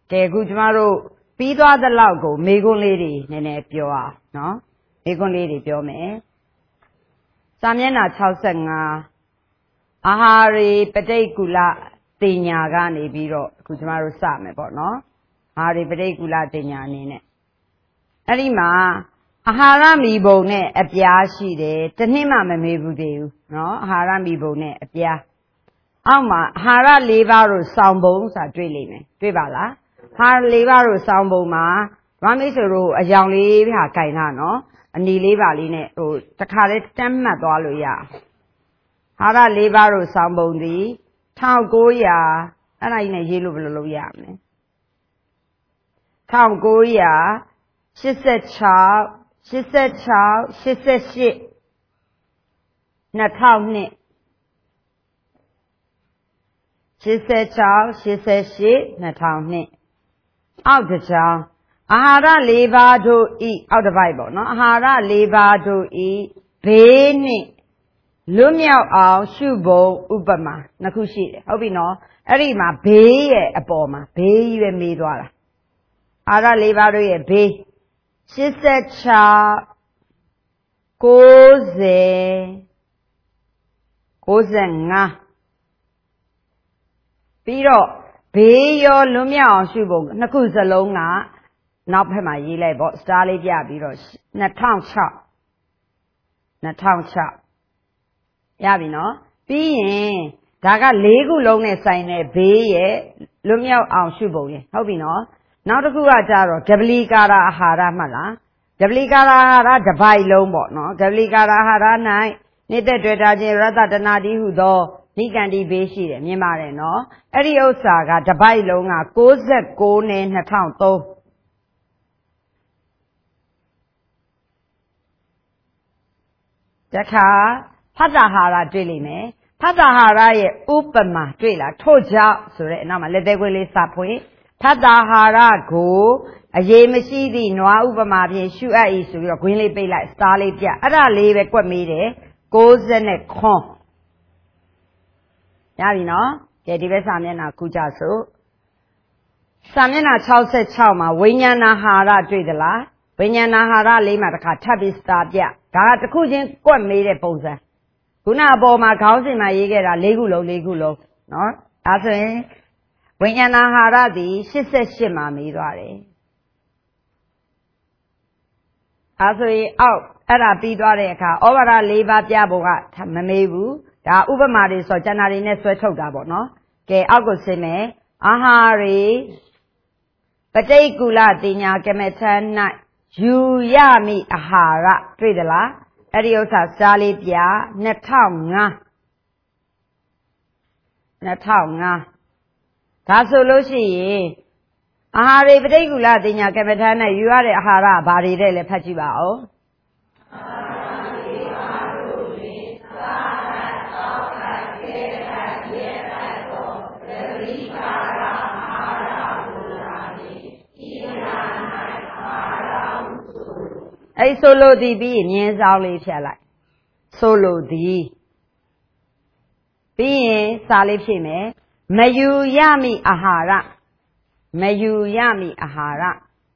ကဲခုကျမတို့ပြီးသွားတဲ့လောက်ကိုမေခွန်းလေးတွေနည်းနည်းပြောအောင်နော်မေခွန်းလေးတွေပြောမယ်စာမျက်နှာ65အာဟာရေပဋိကူလတင်ညာကနေပြီးတော့အခုကျမတို့စမယ်ပေါ့နော်အာဟာရေပဋိကူလတင်ညာအနေနဲ့အဲ့ဒီမှာအာဟာရမီဘုံနဲ့အပြားရှိတယ်တစ်နှစ်မှမမေးဘူးသေးဘူးနော်အာဟာရမီဘုံနဲ့အပြားအောက်မှာအာဟာရ၄ပါးတို့စောင်ဘုံဆိုတာတွေ့လိမ့်မယ်တွေ့ပါလားအာဟာရ၄ပါးတို့စောင်ဘုံမှာဗာမိတ်ဆိုတို့အယောင်လေးဟာခြင်တာနော်အနီလေးပါလေးနဲ့ဟိုတခါလေးတမ်းမှတ်သွားလို့ရအာဟာရ၄ပါးတို့စောင်ဘုံသည်1900အဲ့ဒါကြီးနဲ့ရေးလို့ဘယ်လိုလုပ်ရမလဲ1986 88 2002 86 88 2002အောက်တစ်ချောင်းအာဟာရ၄ပါးတို့ဤအောက်တစ်ပိုက်ပေါ့နော်အာဟာရ၄ပါးတို့ဤဘေးနှင့်လွတ်မြောက်အောင်ရှုပုံဥပမာနှစ်ခုရှိတယ်ဟုတ်ပြီနော်အဲ့ဒီမှာဘေးရဲ့အပေါ်မှာဘေးကြီးပဲမေးသွားတာအာဟာရ၄ပါးတို့ရဲ့ဘေး86 90 95ပြီးတော့ဘေးရောလွတ်မြောက်အောင်ရှုပုံနှစ်ခုစလုံးကနောက်ဘက်မှာရေးလိုက်ပေါ့စတားလေးပြပြီးတော့2006ရပြီနော်ပြီးရင်ဒါက၄ခုလုံးနဲ့ဆိုင်တဲ့ဘေးရဲ့လွတ်မြောက်အောင်ရှုပုံရဲ့ဟုတ်ပြီနော်နောက်တစ်ခုကကြတော့ဂဗလီကာရအာဟာရမှတ်လားဂဗလီကာရအာဟာရတစ်ပိုက်လုံးပေါ့နော်ဂဗလီကာရအာဟာရ၌နေတဲ့တွေ့တာချင်းရတ္တတနာတိဟုသောနိကန္တိဘေးရှိတယ်မြင်ပါတယ်နော်အဲ့ဒီဥစ္စာကတစ်ပိုက်လုံးက69နဲ့2003တခါဖတ်တာဟာရတွေ့လိမ့်မယ်ဖတ်တာဟာရရဲ့ဥပမာတွေ့လားထို့ကြောင့်ဆိုတဲ့အနောက်မှာလက်သေးခွေးလေးစဖွင့်ဖတ်တာဟာရကိုအရေးမရှိသည့်နွားဥပမာဖြင့်ရှုအပ်၏ဆိုပြီးတော့ဂွင်းလေးပိတ်လိုက်စတားလေးပြအဲ့ဒါလေးပဲကွက်မေးတယ်60နဲ့ခွန်ရပြီနော်ကဲဒီဘက်စာမျက်နှာခုကြစို့စာမျက်နှာ66မှာဝိညာဏဟာရတွေ့သလားဝိညာဏဟာရလေးမှာတစ်ခါထပ်ပြီးစတားပြဒါကတစ်ခုချင်းကွက်မေးတဲ့ပုံစံခုနအပေါ်မှာခေါင်းစဉ်မှာရေးခဲ့တာ၄ခုလုံးနော်ဒါဆိုရင်ဝိညာဏဟာရသည်88မှာမေးသွားတယ်အဲဆိုရင်အောက်အဲ့ဒါပြီးသွားတဲ့အခါဩဝါဒ၄ပါးပြဖို့ကမမေးဘူးဒါဥပမာတွေဆိုကျန်တာတွေနဲ့ဆွဲထုတ်တာပေါ့နော်ကဲအောက်ကိုဆင်းမယ်အာဟာရေပဋိကူလတိညာကမထန်၌ယူရမိအာဟာရတွေ့သလားအဲ့ဒီဥစ္စာစားလေးပြ2005ဒါဆိုလို့ရှိရင်အာဟာရေပဋိကူလတိညာကမ္မထာနဲ့ယူရတဲ့အာဟာရဘာတွေတဲ့လဲဖတ်ကြည့်ပါဦးအဲ့ဆိုလိုသည်ပြီးမြင်းဆောင်လေးဖြတ်လိုက်ဆိုလိုသည်ပြီးရင်စာလေးဖြည့်မယ်မယူရမိအာဟာရမယူရမိအာဟာရ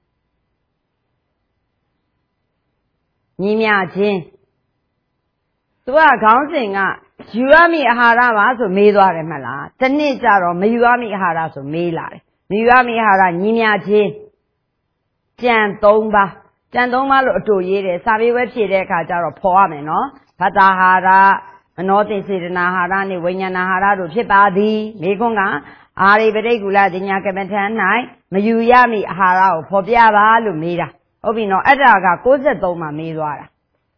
ညီမြခြင်းသူကခေါင်းစဉ်ကယူရမိအာဟာရပါဆိုမေးသွားတယ်မှတ်လားတစ်နှစ်ကျတော့မယူရမိအာဟာရဆိုမေးလာတယ်မယူရမိအာဟာရညီမြခြင်းကြံ3ပါးကြံ3ပါးလို့အတူရေးတယ်စာပေဝဲဖြည့်တဲ့အခါကျတော့ဖော်ရမယ်နော်ဘတ္တာဟာရမနောတိစေတနာဟာရနဲ့ဝိညာဏဟာရတို့ဖြစ်ပါသည်မိခွန်းကအာရိပဋိကူလတိညာကမ္မထံ၌မယူရမိအာဟာရကိုဖော်ပြပါလို့မေးတာဟုတ်ပြီနော်အဲ့ဒါက63မှာမေးသွားတာ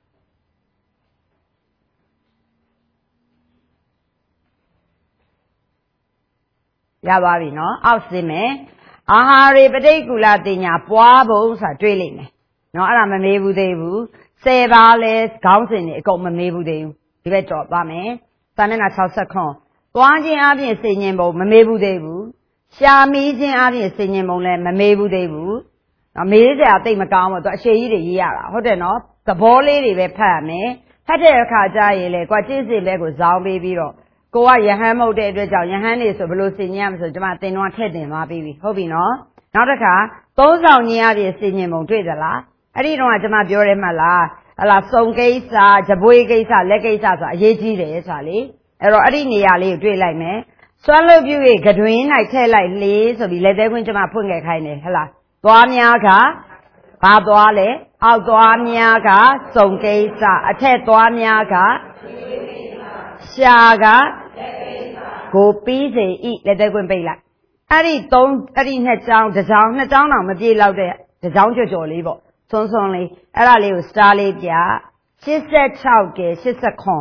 ရပါပြီနော်အောက်စင်းမယ်အာဟာရေပဋိကူလတိညာပွားဖို့ဆိုတာတွေ့လိမ့်မယ်နော်အဲ့ဒါမမေးဘူးသေးဘူး10ပါးလဲခေါင်းစဉ်တွေအကုန်မမေးဘူးသေးဘူးဒီဘက်ကြော်သွားမယ်စာမျက်နှာ60ခွန်သွားခြင်းအပြင်စိတ်ညင်ပုံမမေးဘူးသေးဘူးရှာမီးခြင်းအပြင်စိတ်ညင်ပုံလည်းမမေးဘူးသေးဘူးနော်မေးစရာတိတ်မကောင်းဘူးသူအရှိကြီးတွေရေးရတာဟုတ်တယ်နော်သဘောလေးတွေပဲဖတ်ရမယ်ဖတ်တဲ့အခါကျရင်လေကွာကျင့်စဉ်ဘက်ကိုဇောင်းပေးပြီးတော့ကိုကယဟန်မဟုတ်တဲ့အတွက်ကြောင့်ယဟန်နေဆိုဘယ်လိုစိတ်ညင်ရမလဲဆိုကျွန်မတင်တော့ထည့်တင်သွားပြီးပြီဟုတ်ပြီနော်နောက်တစ်ခါသုံးဆောင်ခြင်းအပြင်ဆင်ញင်ပုံတွေ့သလားအဲ့ဒီတော့ကျွန်မပြောတယ်မှလားဟလာစုံကိစ္စဂျပွေးကိစ္စလက်ကိစ္စဆိုတာအရေးကြီးတယ်ဆိုတာလေအဲ့တော့အဲ့ဒီနေရာလေးကိုတွေ့လိုက်မယ်စွမ်းလုပ်ပြု၍ကတွင်၌ထည့်လိုက်လေဆိုပြီးလက်သေးခွင်းကျွန်မဖွင့်ခဲ့ခိုင်းတယ်ဟလားသွားများကဘာသွားလဲအောက်သွားများကစုံကိစ္စအထက်သွားများကရှာကကိုပြီးစေဤလက်သေးခွင်းပိတ်လိုက်အဲ့ဒီနှစ်ကြောင်းတစ်ကြောင်းနှစ်ကြောင်းတော့မပြေလောက်တဲ့တစ်ကြောင်းကြော်လေးပေါ့စွန်းစွန်းလေးအဲ့ဒါလေးကိုစတားလေးပြ86ကဲ89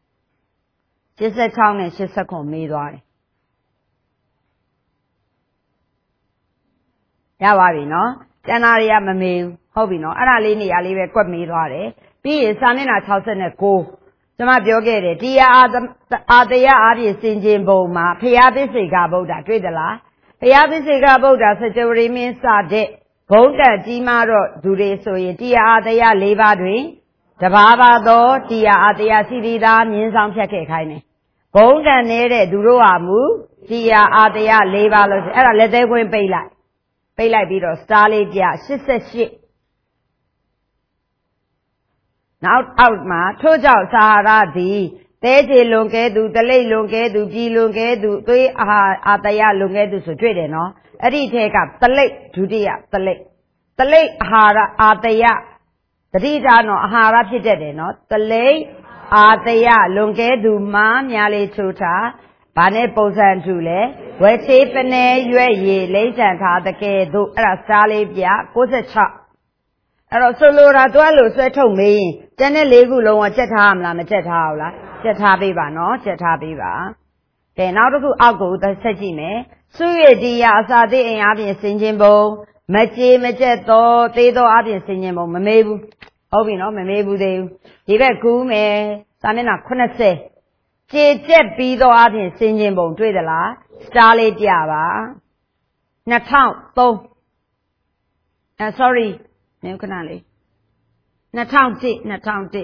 နဲ့89မေးသွားတယ်ရပါပြီနော်ကျန်တာတွေကမမေးဘူးဟုတ်ပြီနော်အဲ့ဒါလေးနေရာလေးပဲကွက်မေးသွားတယ်ပြီးရင်စာမျက်နှာ69ကျွန်မပြောခဲ့တယ်တရားအာတရားအပြည့်စင်ကျင်ပုံမှာဖျားပစ္စေကဗုဒ္ဓတွေ့သလားဖျားပစ္စေကဗုဒ္ဓစကြဝဠာမင်းစတဲ့ဘုံတက်ကြီးမားတော့သူတွေဆိုရင်တရားအာတရား၄ပါးတွင်တဘာဘာသောတရားအာတရားစီရီသားမြင်းဆောင်ဖြတ်ခဲ့ခိုင်းတယ်ဘုံတက်နေတဲ့သူတို့ဟာမူတရားအာတရား၄ပါးလို့ဆိုအဲ့ဒါလက်သေးခွင်းပိတ်လိုက်ပြီးတော့စတားလေးပြ88နောက်အောက်မှာထို့ကြောင့်စာဟာရသည်တဲချေလွန်ကဲသူတလိပ်လွန်ကဲသူပြည်လွန်ကဲသူသွေးအာတရားလွန်ကဲသူဆိုတွေ့တယ်နော်အဲ့ဒီထဲကတလိပ်ဒုတိယတလိပ်အာဟာရအာတရားတတိတာနော်အာဟာရဖြစ်တတ်တယ်နော်တလိပ်အာတရားလွန်ကဲသူမှာများလေးချိုးထားဘာနဲ့ပုံစံထူလဲဝဲချေပနေရွက်ရည်လိမ့်ဆန်ထားတကယ်တို့အဲ့ဒါစားလေးပြ96အဲ့တော့ဆိုလိုတာတွားလို့ဆွဲထုတ်မေးရင်ကျန်တဲ့၄ခုလုံးကချက်ထားရမလားမချက်ထားဘူးလားချက်ထားပေးပါနော်ချက်ထားပေးပါကဲနောက်တစ်ခုအောက်ကိုဆက်ကြည့်မယ်စုရည်တရားအစာသေးအိမ်အပြင်ဆင်ခြင်းပုံမကြေမကျက်သောသေးသောအပြင်ဆင်ခြင်းပုံမမေးဘူးဟုတ်ပြီနော်မမေးဘူးသေးဘူးဒီဘက်ကူးမယ်စာမျက်နှာ80ကြေကျက်ပြီးသောအပြင်ဆင်ခြင်းပုံတွေ့သလားစတားလေးပြပါ2003 sorry နည်းခဏလေး2001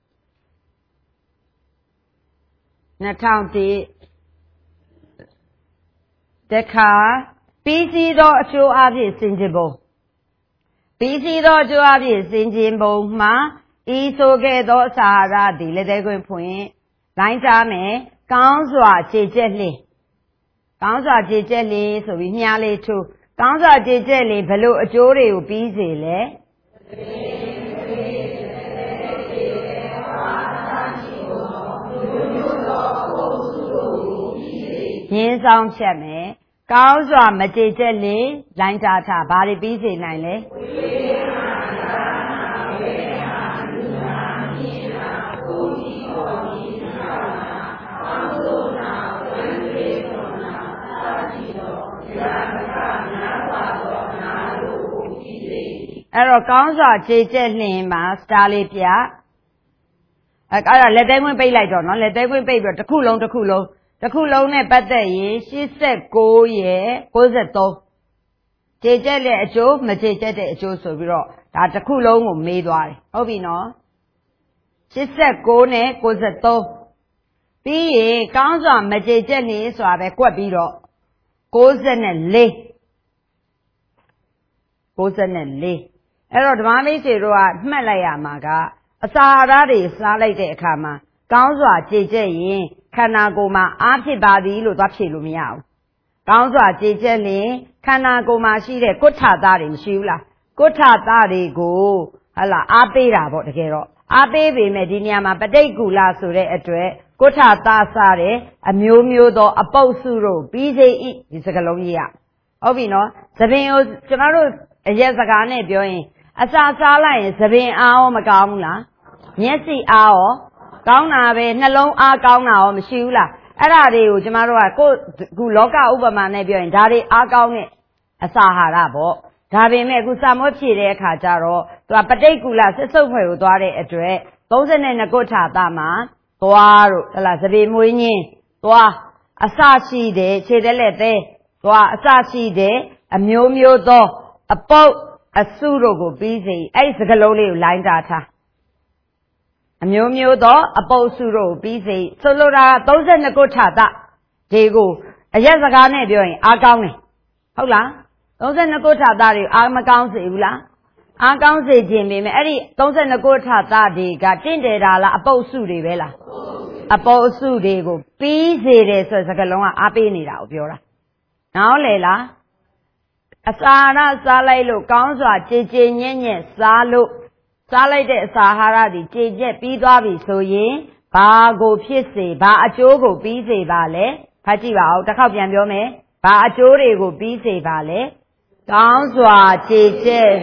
တခါပြီးစီးသောအကျိုးအဖြစ်ဆင်ခြင်ပုံပြီးစီးသောအကျိုးအဖြစ်ဆင်ခြင်ပုံမှာဤဆိုခဲ့သောစာဟာရသည်လက်သေးခွင့်ဖွင့်လိုင်းကြားမယ်ကောင်းစွာခြေကျက်လင်းဆိုပြီးမြားလေးထိုးကောင်းစွာခြေကျက်လင်းဘလို့အကျိုးတွေကိုပြီးစေလဲရင်းဆောင်ဖြတ်မယ်ကောင်းစွာမကြေကျက်လေလိုင်းတာထားဘာတွေပြီးစေနိုင်လဲအဲ့တော့ကောင်းစွာကြေကျက်လင်းမှာစတားလေးပြအဲ့ဒါလက်သေးခွင်းပိတ်လိုက်တော့နော်လက်သေးခွင်းပိတ်ပြီးတော့တစ်ခုလုံးနဲ့ပတ်သက်ရင်89ရဲ့93ကြေကျက်တဲ့အကျိုးမကြေကျက်တဲ့အကျိုးဆိုပြီးတော့ဒါတစ်ခုလုံးကိုမေးသွားတယ်ဟုတ်ပြီနော်89နဲ့93ပြီးရင်ကောင်းစွာမကြေကျက်နေဆိုတာပဲကွက်ပြီးတော့94အဲ့တော့ဓမ္မမိတ်ဆွေတို့ကမှတ်လိုက်ရမှာကအစာအာဟာရတွေစားလိုက်တဲ့အခါမှာကောင်းစွာကြေကျက်ရင်ခန္ဓာကိုယ်မှာအားဖြစ်ပါသည်လို့သွားဖြေလို့မရဘူးကောင်းစွာကြေကျက်ရင်ခန္ဓာကိုယ်မှာရှိတဲ့ကုဋ္ဌသားတွေမရှိဘူးလားကုဋ္ဌသားတွေကိုဟလာအားပေးတာပေါ့တကယ်တော့အားပေးပေမဲ့ဒီနေရာမှာပဋိက္ကူလဆိုတဲ့အတွက်ကုဋ္ဌသားစားတဲ့အမျိုးမျိုးသောအပုပ်စုတို့ပြီးစေဤဒီစကားလုံးကြီးရဟုတ်ပြီနော်သပင်ကိုကျွန်တော်တို့အရက်စကားနဲ့ပြောရင်အစာစားလိုက်ရင်သပင်အားရောမကောင်းဘူးလားမျက်စိအားရောကောင်းတာပဲနှလုံးအားကောင်းတာရောမရှိဘူးလားအဲ့ဒါတွေကိုကျမတို့ကခုလောကဥပမာနဲ့ပြောရင်ဒါတွေအားကောင်းတဲ့အစာဟာရပေါ့ဒါပေမဲ့အခုစာမောဖြည့်တဲ့အခါကျတော့သူကပဋိက္ကူလစစ်စုပ်ဖွဲ့ကိုသွားတဲ့အတွက်32ကုဋ္ဌာသမှာသွားတို့ဟလာသပေမွေးညင်းသွားအစရှိတယ်ခြေသက်လက်သေးသွားအစရှိတယ်အမျိုးမျိုးသောအပုပ်အစုတို့ကိုပြီးစေအဲ့ဒီစကလုံးလေးကိုလိုင်းတာထားအမျိုးမျိုးသောအပုပ်စုတို့ကိုပြီးစေဆိုလိုတာ32ကုဋ္ဌာသဒီကိုအရက်စကားနဲ့ပြောရင်အားကောင်းတယ်ဟုတ်လား 32ခုထာသားတွေအာမကောင်းစေဘူးလားအားကောင်းစေခြင်းပေမဲ့အဲ့ဒီ32ခုထာသားတွေကတင့်တယ်တာလားအပုပ်စုတွေပဲလားအပုပ်စုတွေကိုပြီးစေတယ်ဆိုတဲ့စကားလုံးကအားပေးနေတာကိုပြောတာနောက်လေလားအစာရစားလိုက်လို့ကောင်းစွာကြည်ကြည်ညံ့ညံ့စားလို့စားလိုက်တဲ့အစာအာဟာရတွေကြည်ကျက်ပြီးသွားပြီဆိုရင်ဘာကိုဖြစ်စေဘာအကျိုးကိုပြီးစေပါလဲဖတ်ကြည့်ပါဦးတစ်ခေါက်ပြန်ပြောမယ်ဘာအကျိုးတွေကိုပြီးစေပါလဲကောင်းစွာကြည်ကျက်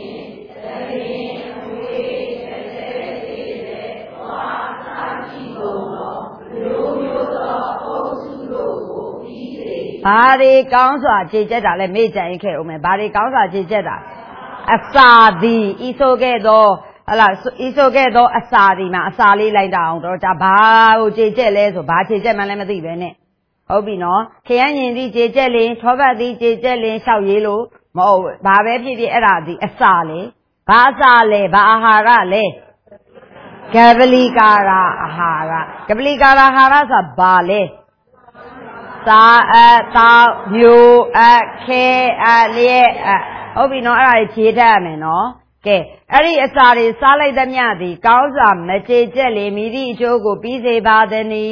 ဘာတွေကောင်းစွာကြည်ကျက်တာလဲမေ့ကြရင်ခဲ့ဦးမယ်ဘာတွေကောင်းစွာကြည်ကျက်တာအစာသည်ဤဆိုခဲ့သောဟလာဤဆိုခဲ့သောအစာဒီမှာအစာလေးလိုက်တာအောင်တော့ဒါဘာကိုကြည်ကျက်လဲဆိုဘာကြည်ကျက်မှလည်းမသိပဲနဲ့ဟုတ်ပြီနော်ခရမ်းရင်သည်ကြည်ကျက်လင်ထောပတ်သည်ကြည်ကျက်လင်လျှောက်ရေးလို့မဟုတ်ဘာပဲဖြစ်ဖြစ်အဲ့ဒါဒီအစာလေဘာအစာလဲဘာအာဟာရလဲကပလီကာရာအာဟာရကပလီကာရာအာဟာရဆိုတာဘာလဲသာတောက်မျိုးခဲလျက်ဟုတ်ပြီနော်အဲ့ဒါကြီးခြေထက်ရမယ်နော်ကဲအဲ့ဒီအစာတွေစားလိုက်သမျှသည်ကောင်းစွာမကြေကျက်လေမိသည့်အကျိုးကိုပြီးစေပါသည်နီ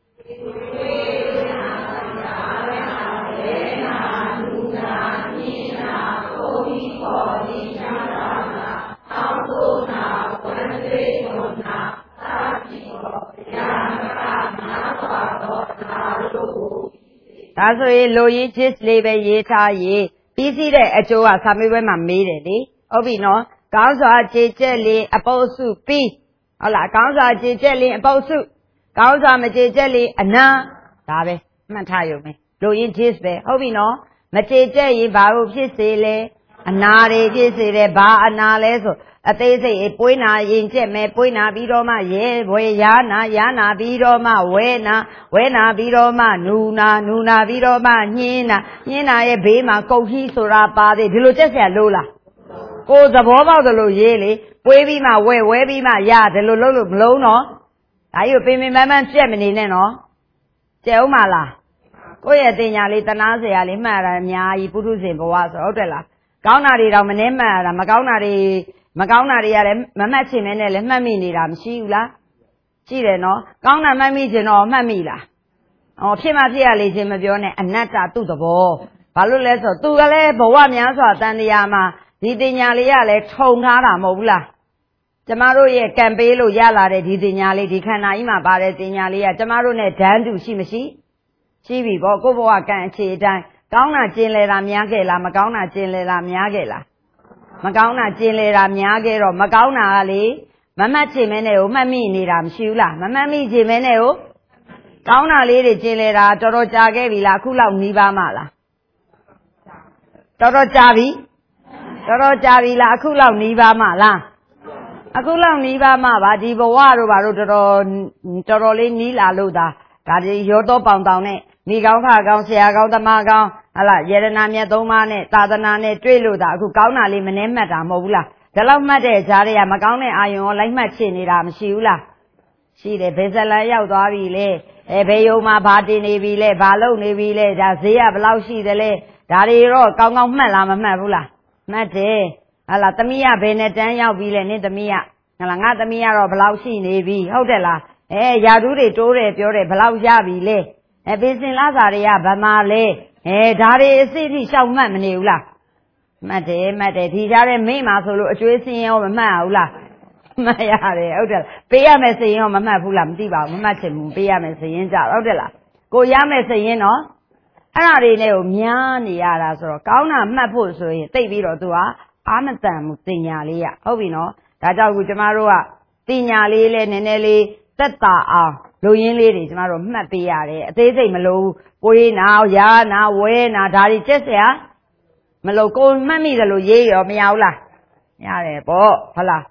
ဒါဆိုရင်လိုရင်း gist လေးပဲရေးထားရေးပြီးစီးတဲ့အကျိုးကစာမေးပွဲမှာမေးတယ်လေဟုတ်ပြီနော်ကောင်းစွာကြည်ကျက်လေအပုပ်စုပြီးဟုတ်လားကောင်းစွာကြည်ကျက်လေအပုပ်စုကောင်းစွာမကြည်ကျက်လေအနာဒါပဲမှတ်ထားရုံပဲလိုရင်း gist ပဲဟုတ်ပြီနော်မကြည်ကျက်ရင်ဘာလို့ဖြစ်စေလဲအနာတွေဖြစ်စေတယ်ဘာအနာလဲဆိုအသေးစိတ်ပွေးနာရင်ကျက်မယ်ပွေးနာပြီးတော့မှရဲဘွယ်ယာနာပြီးတော့မှဝဲနာပြီးတော့မှနူနာပြီးတော့မှညင်းနာရဲ့ဘေးမှာကုတ်ခီးဆိုတာပါသေးဒီလိုကျက်เสียလို့လားကိုယ်သဘောပေါက်တယ်လို့ရေးလေပွေးပြီးမှဝဲပြီးမှရဒီလိုလုပ်လို့မလုံးတော့ဒါကြီးကိုပင်ပန်းကျက်မနေနဲ့နော်ကျက်ဦးမလားကိုယ့်ရဲ့တင်ညာလေးတနာเสียလေးမှတ်ရတာအများကြီးပုထုဇဉ်ဘဝဆိုဟုတ်တယ်လားကောင်းတာတွေတော့မနှဲမှတ်ရတာမကောင်းတာတွေရတယ်မမှတ်ချင်မဲနဲ့လည်းမှတ်မိနေတာမရှိဘူးလားရှိတယ်နော်ကောင်းတာမှတ်မိချင်တော့မှတ်မိလားဖြစ်မှဖြစ်ရလေချင်းမပြောနဲ့အနတ္တသူ့သဘောဘာလို့လဲဆိုတော့သူကလည်းဘဝများစွာတန်တရားမှာဒီတင်ညာလေးကလည်းထုံထားတာမဟုတ်ဘူးလားကျမတို့ရဲ့ကံပေးလို့ရလာတဲ့ဒီတင်ညာလေးဒီခန္ဓာကြီးမှာပါတဲ့တင်ညာလေးကကျမတို့နဲ့ဓာတ်တူရှိမရှိရှိပြီပေါ့ကိုယ့်ဘဝကံအခြေအတိုင်းကောင်းတာကျင်လည်တာများခဲ့လားမကောင်းတာကျင်လည်တာများခဲ့လားမကောင်းတာကျင်လေတာများခဲ့တော့မကောင်းတာကလေမမှတ်ချင်မဲနဲ့ကိုမှတ်မိနေတာမရှိဘူးလားမမှတ်မိချင်မဲနဲ့ကိုကောင်းတာလေးတွေကျင်လေတာတော်တော်ကြာခဲ့ပြီလားအခုလောက်နီးပါးမှလားတော်တော်ကြာပြီလားအခုလောက်နီးပါးမှလားအခုလောက်နီးပါးမှပါဒီဘဝတို့ဘာတို့တော်တော်လေးနီးလာလို့ဒါဒီရောတော့ပေါင်တောင်နဲ့မိကောင်းခကောင်းဆရာကောင်းသမားကောင်းဟလာယေရနာမြတ်သုံးပါးနဲ့သာသနာနဲ့တွေ့လို့ဒါအခုကောင်းတာလေးမနှဲမှတ်တာမဟုတ်ဘူးလားဒါလောက်မှတ်တဲ့ဈာတွေကမကောင်းတဲ့အာယုံရောလိုက်မှတ်ချင်နေတာမရှိဘူးလားရှိတယ်ဘယ်ဇလန်ရောက်သွားပြီလဲဘယ်ယုံမှာဘာတင်နေပြီလဲဘာလုပ်နေပြီလဲဒါဈေးကဘယ်လောက်ရှိတယ်လဲဒါတွေတော့ကောင်းကောင်းမှတ်လားမမှတ်ဘူးလားမှတ်တယ်ဟလာသမီးကဘယ်နဲ့တန်းရောက်ပြီလဲနင့်သမီးကဟလာငါသမီးကတော့ဘယ်လောက်ရှိနေပြီဟုတ်တယ်လားယာဓုတွေတိုးတယ်ပြောတယ်ဘယ်လောက်ရပြီလဲဘေးစင်လာစာတွေကဗမာလဲဒါတွေအစစ်အထိရှောက်မှတ်မနေဘူးလားမှတ်တယ်ဒီကြားထဲမိမှာဆိုလို့အကျွေးစင်းရောမမှတ်ဘူးလားမှတ်ရတယ်ဟုတ်တယ်ပေးရမယ်စရင်ရောမမှတ်ဘူးလားမသိပါဘူးမမှတ်ချင်ဘူးပေးရမယ်စရင်ကြဟုတ်တယ်လားကိုရမယ်စရင်နော်အဲ့ဒါတွေနဲ့ကိုများနေရတာဆိုတော့ကောင်းတာမှတ်ဖို့ဆိုရင်သိပြီးတော့သူကအာမတန်မှုတင်ညာလေးရဟုတ်ပြီနော်ဒါကြောင့်ခုကျမတို့ကတင်ညာလေးလဲနည်းနည်းလေးသက်သာအောင်လူရင်းလေးတွေကျမတို့မှတ်ပေးရတယ်အသေးစိတ်မလို့ပွေးနာရာနာဝဲနာဒါတွေကျက်เสียမလို့ကိုမှတ်မိတယ်လို့ရေးရောမရဘူးလားရတယ်ပေါ့ဟုတ်လား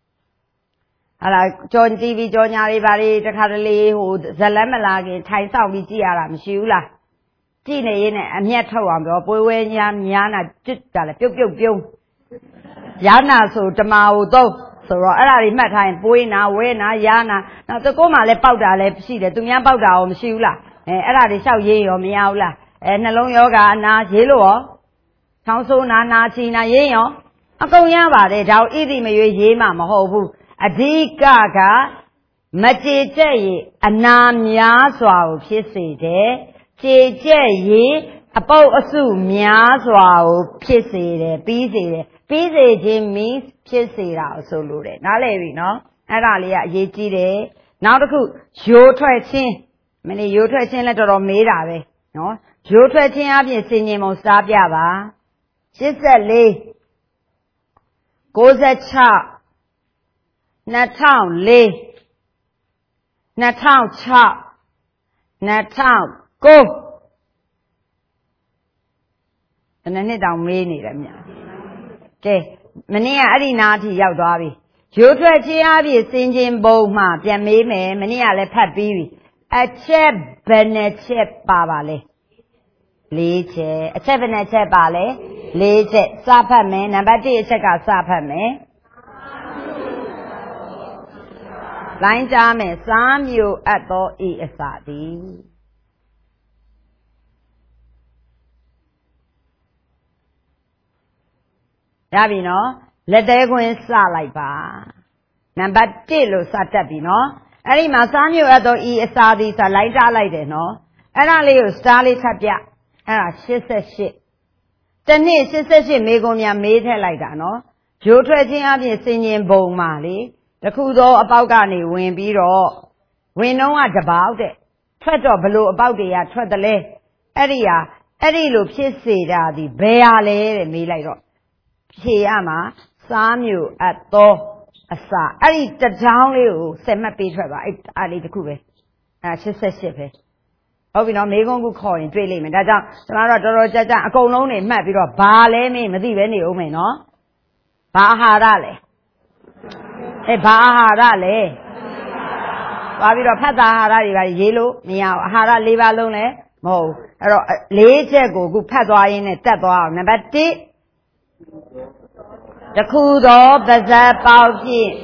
ကြော်တီဗီကြော်ညာတွေဘာတွေတခါတလေဟိုဇလန်းမလာခင်ထိုင်ဆောင်ပြီးကြည့်ရတာမရှိဘူးလားကြည့်နေရင်လည်းအမျက်ထုတ်အောင်ပြောပွေးဝဲညာများနာကျွတ်တာလေပြုတ်ပြုံးရာနာဆိုတမာဟိုတော့ဆိုတော့အဲ့ဒါတွေမှတ်ထားရင်ပွေးနာဝဲနာရာနာနောက်တကောမှလည်းပေါက်တာလည်းရှိတယ်သူများပေါက်တာရောမရှိဘူးလားအဲ့ဒါတွေလျှောက်ရေးရောမရဘူးလားနှလုံးယောဂအနာရေးလို့ရောချောင်းဆိုးနာချီနာရင်းရောအကုန်ရပါတယ်ဒါဣတိမရွေးရေးမှမဟုတ်ဘူးအဓိကကမကြေကြက်ရေအနာများစွာကိုဖြစ်စေတယ်ကြေကြက်ရေအပုပ်အစုများစွာကိုဖြစ်စေတယ်ပြီးစေခြင်း means ဖြစ်စေတာကိုဆိုလိုတယ်နားလည်ပြီနော်အဲ့ဒါလေးကအရေးကြီးတယ်နောက်တစ်ခုရိုးထွက်ခြင်းမင်းရိုးထွက်ခြင်းလည်းတော်တော်မေးတာပဲနော်ရိုးထွက်ခြင်းအပြင်စင်ញင်ပုံစားပြပါ84 96 2004 2006 2009ဘယ်နှစ်တောင်မေးနေတယ်မြတ်ကဲမနေ့ကအဲ့ဒီနာအထိရောက်သွားပြီရိုးထွက်ခြင်းအပြင်စင်ញင်ပုံမှာပြန်မေးမယ်မနေ့ကလည်းဖတ်ပြီးပြီအချက်ဘယ်နှချက်ပါပါလဲ4ချက်အချက်ဘယ်နှချက်ပါလဲ4ချက်စဖတ်မယ်နံပါတ်1အချက်ကစဖတ်မယ်လိုင်းကြားမယ်စားမျိုးအပ်သောဤအစာသည်ရပြီနော်လက်သေးခွင်းစလိုက်ပါနံပါတ်1လို့စတတ်ပြီနော်အဲ့ဒီမှာစားမျိုးအပ်သောဤအစာသည်ဆိုလိုက်ကြားလိုက်တယ်နော်အဲ့ဒါလေးကိုစတားလေးထပ်ပြအဲ့ဒါ88တနေ့88မေကွန်များမေးထည့်လိုက်တာနော်ဂျိုးထွက်ခြင်းအပြင်စင်ញင်ပုံမှာလေတခုသောအပေါက်ကနေဝင်ပြီးတော့ဝင်တော့ကတပေါက်တဲ့ထွက်တော့ဘလို့အပေါက်တွေကထွက်တယ်လဲအဲ့ဒီလိုဖြစ်စေတာဒီဘယ်ဟာလဲတဲ့မေးလိုက်တော့ဖြေရမှာစားမျိုးအပ်သောအစာအဲ့ဒီတကြောင်းလေးကိုစက်မှတ်ပေးထွက်ပါအဲ့အားလေးတစ်ခုပဲအဲ့88ပဲဟုတ်ပြီနော်မေကုန်းခုခေါ်ရင်တွေ့လိမ့်မယ်ဒါကြောင့်ကျွန်တော်တို့တော်တော်ကြာအကုန်လုံးနေမှတ်ပြီးတော့ဘာလဲမေးမသိပဲနေဦးမယ်နော်ဘာအာဟာရလဲဘာအာဟာရလဲသွားပြီးတော့ဖတ်တာအာဟာရတွေပါရေးလို့မရဘူးအာဟာရ၄ပါးလုံးလည်းမဟုတ်ဘူးအဲ့တော့၄ချက်ကိုခုဖတ်သွားရင်းနဲ့တက်သွားအောင်နံပါတ်1တခုသောပါဇက်ပေါက်ဖြင့်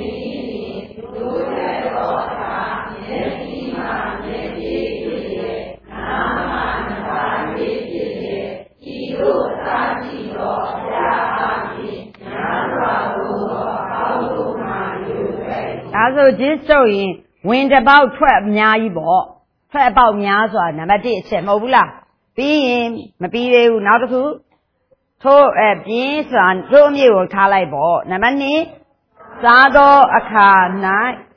ဒါဆိုဂျစ်ဆိုရင်ဝင်တစ်ပေါက်ထွက်အများကြီးပေါ့ထွက်အပေါက်များစွာနံပါတ်1အချက်မဟုတ်ဘူးလားပြီးရင်မပြီးသေးဘူးနောက်တစ်ခုထိုးပြင်းစွာထိုးအမြစ်ကိုထားလိုက်ပေါ့နံပါတ်2စားသောအခါ၌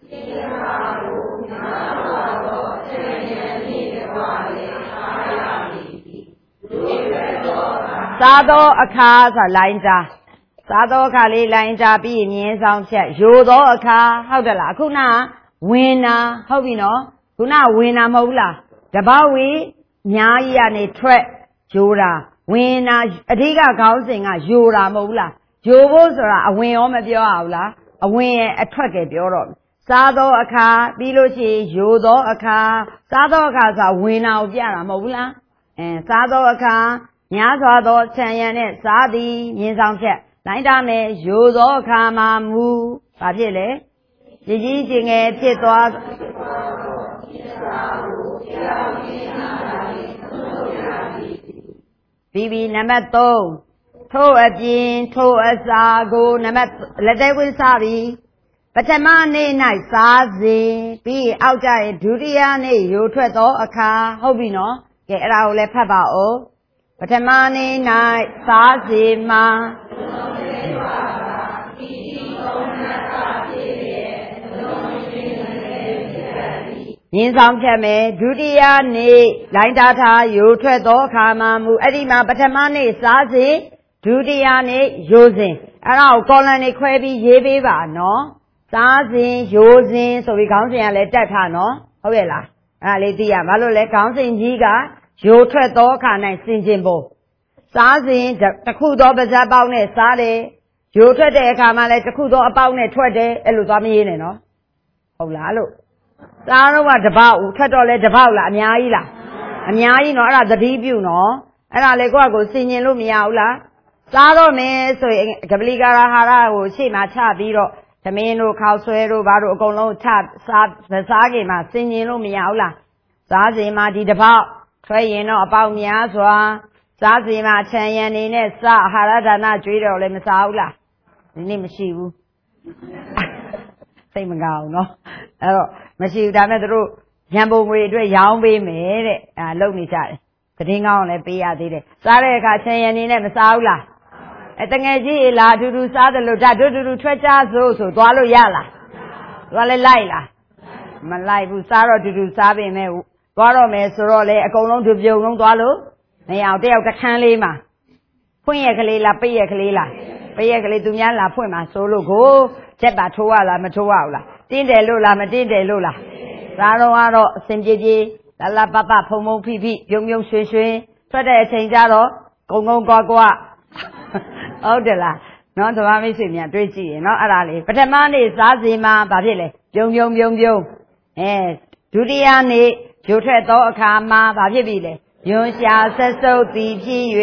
စားသောအခါဆိုလိုင်းကြားစားသောအခါလေးလိုင်းကြားပြီးမြင်းဆောင်ဖြတ်ရိုသောအခါဟုတ်တယ်လားခုနဝင်တာဟုတ်ပြီနော်ခုနဝင်တာမဟုတ်ဘူးလားတပေါက်ဝီညာကြီးကနေထွက်ဂျိုးတာဝင်တာအဓိကခေါင်းစဉ်ကယိုတာမဟုတ်ဘူးလားယိုဖို့ဆိုတာအဝင်ရောမပြောရဘူးလားအဝင်ရဲ့အထွက်ကပြောတော့စားသောအခါပြီးလို့ရှိရင်ယိုသောအခါစားသောအခါဆိုတာဝင်တာကိုပြတာမဟုတ်ဘူးလားစားသောအခါများစွာသောခြံရံနဲ့စားသည်မြင်းဆောင်ဖြတ်လိုက်တာမယ်ယိုသောအခါမှာမူဘာဖြစ်လဲကြီးကြီးကျယ်ငယ်ဖြစ်သွားပြီးနံပါတ်3ထို့အပြင်ထို့အစာကိုနံပါတ်လက်သေးဝင်စားပြီပထမနေ့၌စားစဉ်ပြီးအောက်ကြရင်ဒုတိယနေ့ရိုးထွက်သောအခါဟုတ်ပြီနော်ကဲအဲ့ဒါကိုလည်းဖတ်ပါဦးပထမနေ့၌စားစဉ်မှာမြင်းဆောင်ဖြတ်မယ်ဒုတိယနေ့လိုင်းတာထားရိုးထွက်သောအခါမှာမူအဲ့ဒီမှာပထမနေ့စားစဉ်ဒုတိယနေ့ရိုးစဉ်အဲ့ဒါကိုကောလန်တွေခွဲပြီးရေးပေးပါနော်စားစဉ်ရိုးစဉ်ဆိုပြီးခေါင်းစဉ်ကလည်းတက်ထားနော်ဟုတ်ရဲ့လားအဲ့ဒါလေးသိရဘာလို့လဲခေါင်းစဉ်ကြီးကရိုးထွက်သောအခါ၌ဆင်ခြင်ပုံစားစဉ်တစ်ခုသောပါးစပ်ပေါက်နဲ့စားတယ်ရိုးထွက်တဲ့အခါမှာလည်းတစ်ခုသောအပေါက်နဲ့ထွက်တယ်အဲ့လိုသွားမရေးနဲ့နော်ဟုတ်လားလို့စားတော့ကတပေါက်ထွက်တော့လဲတပေါက်လားအများကြီးလားအများကြီးနော်အဲ့ဒါသတိပြုနော်အဲ့ဒါလေကိုယ့်ကိုဆင်ញင်လို့မရဘူးလားစားတော့မယ်ဆိုရင်ကပလီကာရာဟာရကိုရှေ့မှာချပြီးတော့သမင်းတို့ခောက်ဆွဲတို့ဘာတို့အကုန်လုံးချစားခင်မှာဆင်ញင်လို့မရဘူးလားစားစဉ်မှာဒီတပေါက်ထွက်ရင်တော့အပေါက်များစွာစားစီမှာခြံရံနေနဲ့စအာဟာရဒါနကျွေးတော်လည်းမစားဘူးလားဒီနေ့မရှိဘူးစိတ်မကောင်းနော်အဲ့တော့မရှိဘူးဒါမဲ့သူတို့ရံပုံငွေအတွက်ရောင်းပေးမယ်တဲ့လုပ်နေကြတယ်သတင်းကောင်းလည်းပေးရသေးတယ်စားတဲ့အခါခြံရံနေနဲ့မစားဘူးလားတငယ်ကြီးလာအတူတူစားတယ်လို့ဒါတို့တူတူထွက်ကြစို့ဆိုသွားလို့ရလားသွားလဲလိုက်လားမလိုက်ဘူးစားတော့တူတူစားပေမဲ့သွားတော့မယ်ဆိုတော့လေအကုန်လုံးသူပြုံလုံးသွားလို့မရအောင်တယောက်တစ်ခန်းလေးမှာဖွင့်ရကလေးလားပိတ်ရကလေးလားပိတ်ရကလေးသူများလာဖွင့်မှာဆိုလို့ကိုချက်ပါထိုးရလားမထိုးရဘူးလားတင်းတယ်လို့လားမတင်းတယ်လို့လားဒါတော့ကတော့အစဉ်ပြေပြေလာလာပပဖုံဖုံဖိဖိပြုံပြုံရွှင်ရွှင်ထွက်တဲ့အချိန်ကျတော့ဂုံဂုံကွာကွာဟုတ်တယ်လားနော်ဓမ္မမိတ်ဆွေများတွေးကြည့်ရင်နော်အဲ့ဒါလေးပထမနေ့စားစီမှာဘာဖြစ်လဲပြုံပြုံပြုံပြုံဒုတိယနေ့ဂျိုထွက်သောအခါမှာဘာဖြစ်ပြီလဲယွန်ရှာဆက်စုပ်သည်ဖြစ်၍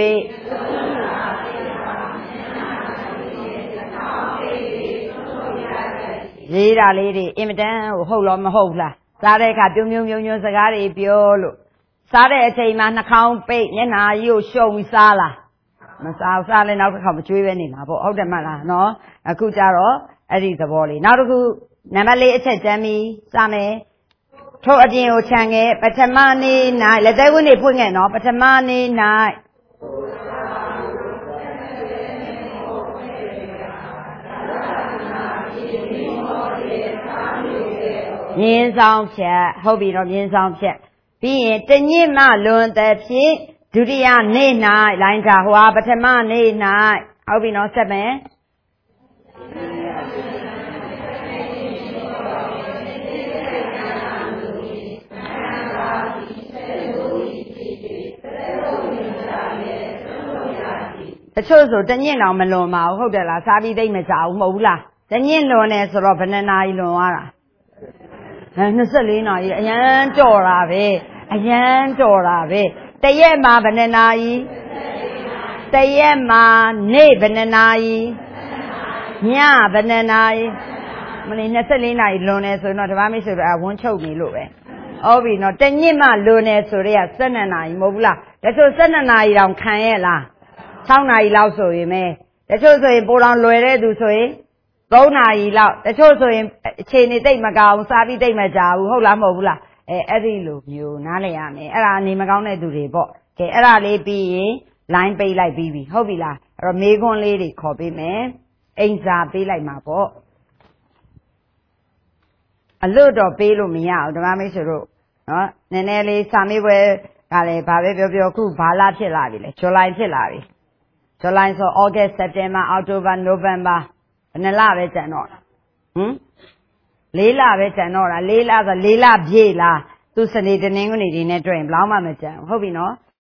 ရေးတာလေးတွေအင်မတန်ဟုတ်လို့မဟုတ်လားစားတဲ့အခါပြုံပြုံပြုံပြုံစကားတွေပြောလို့စားတဲ့အချိန်မှာနှာခေါင်းပိတ်မျက်နှာကြီးကိုရှုံပြီးစားလားမစားဘူးစားလဲနောက်တစ်ခါမကျွေးပဲနေမှာပေါ့ဟုတ်တယ်မလားနော်အခုကျတော့အဲ့ဒီသဘောလေးနောက်တစ်ခုနံပါတ်၄အချက်ကျမ်းပြီးစမယ်ထို့အပြင်ကိုခြံခဲ့ပထမနေ့၌လက်သေးဝင်းနေဖွင့်ခဲ့နော်ပထမနေ့၌မြင်းဆောင်ဖြတ်ဟုတ်ပြီတော့မြင်းဆောင်ဖြတ်ပြီးရင်တညစ်မှလွန်တဲ့ဖြင့်ဒုတိယနေ့၌လိုင်းတာဟွာပထမနေ့၌ဟုတ်ပြီနော်ဆက်မယ်တချို့ဆိုတညစ်တော့မလွန်ပါဘူးဟုတ်တယ်လားစားပြီးသိမ့်မကြဘူးမဟုတ်ဘူးလားတညစ်လွန်နေဆိုတော့ဘယ်နှစ်နာရီလွန်သွားတာ24နာရီအရန်ကြော်တာပဲအရန်ကြော်တာပဲတရက်မှာဘယ်နှစ်နာရီတရက်မှာနေ့ဘယ်နှစ်နာရီညဘယ်နှစ်နာရီမနေ့24နာရီလွန်နေဆိုတော့ဓမ္မမိတ်ဆွေတို့ဝန်းချုပ်နေလို့ပဲဟုတ်ပြီနော်တညစ်မှလွန်နေဆိုတော့12နာရီမဟုတ်ဘူးလားတချို့12နာရီတောင်ခံရဲ့လား6နာရီလောက်ဆိုရင်ပဲတချို့ဆိုရင်ပိုတော်လွယ်တဲ့သူဆိုရင်3နာရီလောက်တချို့ဆိုရင်အခြေအနေတိတ်မကောင်းစားပြီးတိတ်မကြဘူးဟုတ်လားမဟုတ်ဘူးလားအဲ့ဒီလိုမျိုးနားလည်ရမယ်အဲ့ဒါအနေမကောင်းတဲ့သူတွေပေါ့ကဲအဲ့ဒါလေးပြီးရင် line ပိတ်လိုက်ပြီးပြီဟုတ်ပြီလားအဲ့တော့မေးခွန်းလေးတွေခေါ်ပေးမယ်အိမ်စာပေးလိုက်မှာပေါ့အလွတ်တော့ပေးလို့မရဘူးဓမ္မမိတ်ဆွေတို့နော်နည်းနည်းလေးစာမေးပွဲကလည်းဘာပဲပြောပြောခုဘာလဖြစ်လာပြီလဲဇူလိုင်ဖြစ်လာပြီဇူလိုင်ဆိုဩဂတ်စက်တင်ဘာအောက်တိုဘာနိုဝင်ဘာဘယ်နှလပဲကျန်တော့4လပဲကျန်တော့တာ4လဆို4လပြည့်လားသူစနေတနင်္ဂနွေတွေနဲ့တွေ့ရင်ဘယ်လောက်မှမကျန်ဟုတ်ပြီနော်